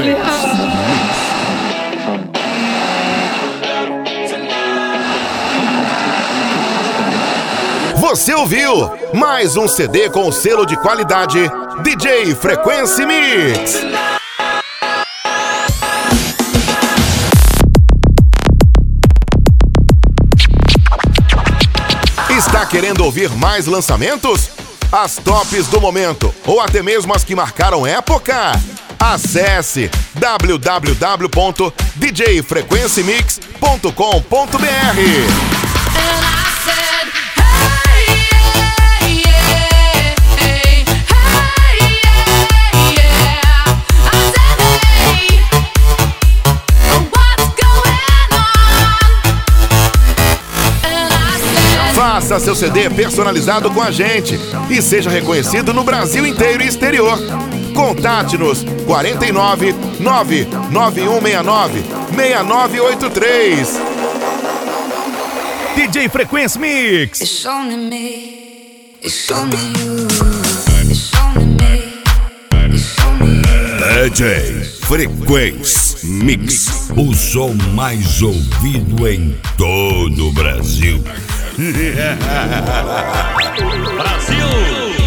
Você ouviu mais um CD com o selo de qualidade DJ Frequency Mix. Está querendo ouvir mais lançamentos? As tops do momento ou até mesmo as que marcaram época? Acesse www.djfrequencymix.com.br. Faça seu CD personalizado com a gente e seja reconhecido no Brasil inteiro e exterior. Contate-nos 49 99169 6983. DJ Frequency Mix. It's only me. It's only you. It's only me. It's only you. DJ Frequency Mix, o som mais ouvido em todo o Brasil. Brasil!